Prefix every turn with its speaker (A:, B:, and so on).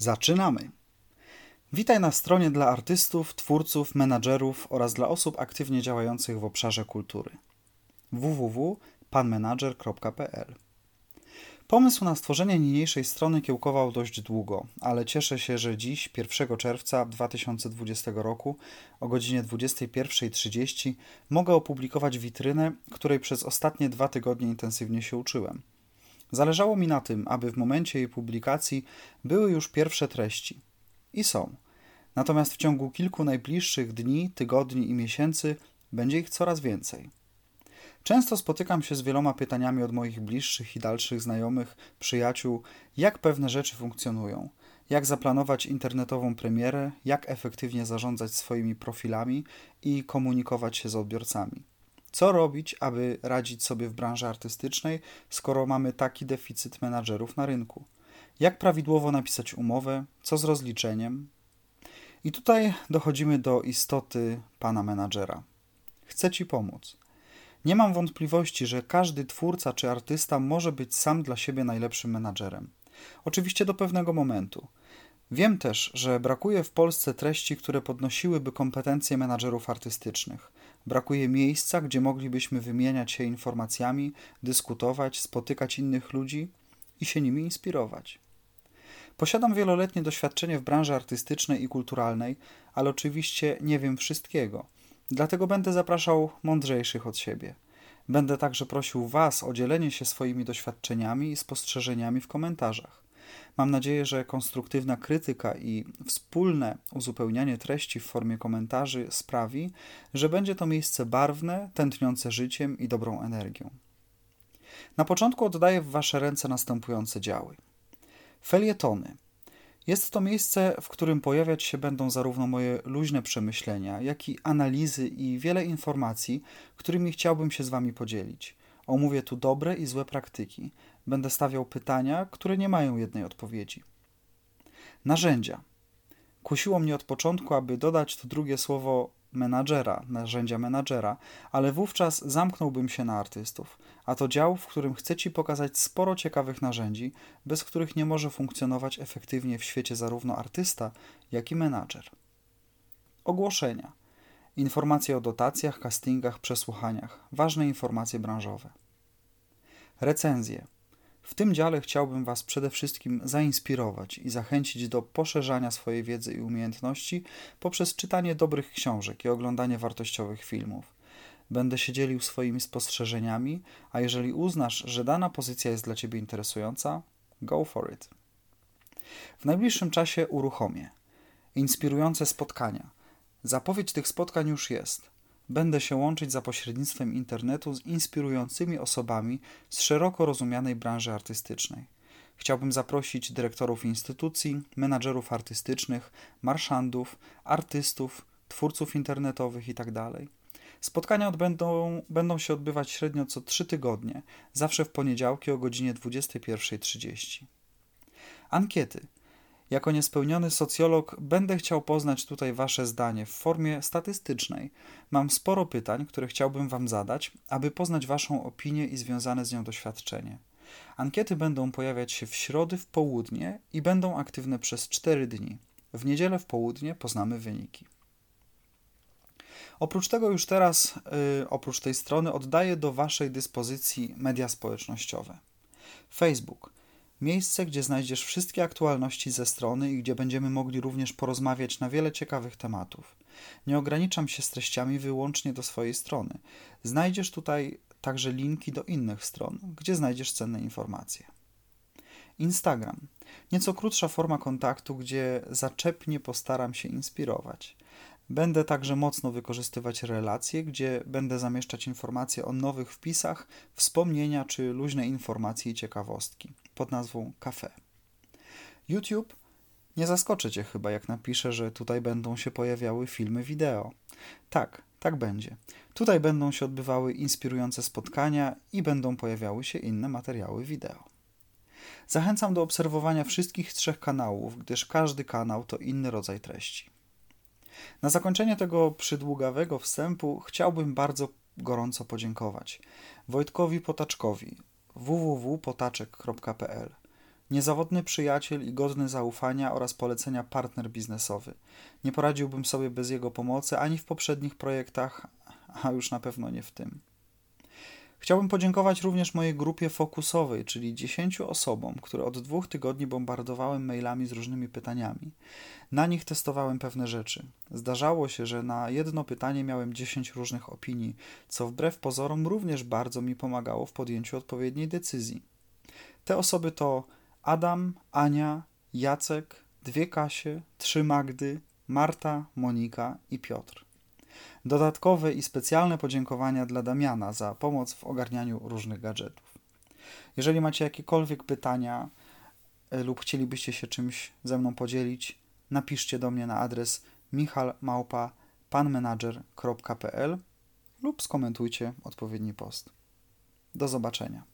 A: Zaczynamy! Witaj na stronie dla artystów, twórców, menadżerów oraz dla osób aktywnie działających w obszarze kultury www.panmenager.pl. Pomysł na stworzenie niniejszej strony kiełkował dość długo, ale cieszę się, że dziś, 1 czerwca 2020 roku o godzinie 21:30 mogę opublikować witrynę, której przez ostatnie 2 tygodnie intensywnie się uczyłem. Zależało mi na tym, aby w momencie jej publikacji były już pierwsze treści. I są. Natomiast w ciągu kilku najbliższych dni, tygodni i miesięcy będzie ich coraz więcej. Często spotykam się z wieloma pytaniami od moich bliższych i dalszych znajomych, przyjaciół, jak pewne rzeczy funkcjonują, jak zaplanować internetową premierę, jak efektywnie zarządzać swoimi profilami i komunikować się z odbiorcami. Co robić, aby radzić sobie w branży artystycznej, skoro mamy taki deficyt menadżerów na rynku? Jak prawidłowo napisać umowę? Co z rozliczeniem? I tutaj dochodzimy do istoty pana menadżera. Chcę Ci pomóc. Nie mam wątpliwości, że każdy twórca czy artysta może być sam dla siebie najlepszym menadżerem. Oczywiście do pewnego momentu. Wiem też, że brakuje w Polsce treści, które podnosiłyby kompetencje menadżerów artystycznych. Brakuje miejsca, gdzie moglibyśmy wymieniać się informacjami, dyskutować, spotykać innych ludzi i się nimi inspirować. Posiadam wieloletnie doświadczenie w branży artystycznej i kulturalnej, ale oczywiście nie wiem wszystkiego. Dlatego będę zapraszał mądrzejszych od siebie. Będę także prosił Was o dzielenie się swoimi doświadczeniami i spostrzeżeniami w komentarzach. Mam nadzieję, że konstruktywna krytyka i wspólne uzupełnianie treści w formie komentarzy sprawi, że będzie to miejsce barwne, tętniące życiem i dobrą energią. Na początku oddaję w Wasze ręce następujące działy. Felietony. Jest to miejsce, w którym pojawiać się będą zarówno moje luźne przemyślenia, jak i analizy i wiele informacji, którymi chciałbym się z Wami podzielić. Omówię tu dobre i złe praktyki. Będę stawiał pytania, które nie mają jednej odpowiedzi. Narzędzia. Kusiło mnie od początku, aby dodać to drugie słowo menadżera, narzędzia menadżera, ale wówczas zamknąłbym się na artystów, a to dział, w którym chcę Ci pokazać sporo ciekawych narzędzi, bez których nie może funkcjonować efektywnie w świecie zarówno artysta, jak i menadżer. Ogłoszenia. Informacje o dotacjach, castingach, przesłuchaniach. Ważne informacje branżowe. Recenzje. W tym dziale chciałbym Was przede wszystkim zainspirować i zachęcić do poszerzania swojej wiedzy i umiejętności poprzez czytanie dobrych książek i oglądanie wartościowych filmów. Będę się dzielił swoimi spostrzeżeniami, a jeżeli uznasz, że dana pozycja jest dla Ciebie interesująca, go for it. W najbliższym czasie uruchomię inspirujące spotkania. Zapowiedź tych spotkań już jest. Będę się łączyć za pośrednictwem internetu z inspirującymi osobami z szeroko rozumianej branży artystycznej. Chciałbym zaprosić dyrektorów instytucji, menadżerów artystycznych, marszandów, artystów, twórców internetowych itd. Spotkania będą się odbywać średnio co 3 tygodnie, zawsze w poniedziałki o godzinie 21:30. Ankiety. Jako niespełniony socjolog będę chciał poznać tutaj Wasze zdanie w formie statystycznej. Mam sporo pytań, które chciałbym Wam zadać, aby poznać Waszą opinię i związane z nią doświadczenie. Ankiety będą pojawiać się w środy w południe i będą aktywne przez 4 dni. W niedzielę w południe poznamy wyniki. Oprócz tego już teraz, oprócz tej strony, oddaję do Waszej dyspozycji media społecznościowe. Facebook. Miejsce, gdzie znajdziesz wszystkie aktualności ze strony i gdzie będziemy mogli również porozmawiać na wiele ciekawych tematów. Nie ograniczam się z treściami wyłącznie do swojej strony. Znajdziesz tutaj także linki do innych stron, gdzie znajdziesz cenne informacje. Instagram. Nieco krótsza forma kontaktu, gdzie zaczepnie postaram się inspirować. Będę także mocno wykorzystywać relacje, gdzie będę zamieszczać informacje o nowych wpisach, wspomnienia czy luźne informacje i ciekawostki pod nazwą Cafe. YouTube. Nie zaskoczę Cię chyba, jak napiszę, że tutaj będą się pojawiały filmy wideo. Tak będzie. Tutaj będą się odbywały inspirujące spotkania i będą pojawiały się inne materiały wideo. Zachęcam do obserwowania wszystkich 3 kanałów, gdyż każdy kanał to inny rodzaj treści. Na zakończenie tego przydługawego wstępu chciałbym bardzo gorąco podziękować Wojtkowi Potaczkowi www.potaczek.pl. Niezawodny przyjaciel i godny zaufania oraz polecenia partner biznesowy. Nie poradziłbym sobie bez jego pomocy ani w poprzednich projektach, a już na pewno nie w tym. Chciałbym podziękować również mojej grupie fokusowej, czyli 10 osobom, które od 2 tygodni bombardowałem mailami z różnymi pytaniami. Na nich testowałem pewne rzeczy. Zdarzało się, że na jedno pytanie miałem 10 różnych opinii, co wbrew pozorom również bardzo mi pomagało w podjęciu odpowiedniej decyzji. Te osoby to Adam, Ania, Jacek, 2 Kasie, 3 Magdy, Marta, Monika i Piotr. Dodatkowe i specjalne podziękowania dla Damiana za pomoc w ogarnianiu różnych gadżetów. Jeżeli macie jakiekolwiek pytania lub chcielibyście się czymś ze mną podzielić, napiszcie do mnie na adres michal@panmanager.pl lub skomentujcie odpowiedni post. Do zobaczenia.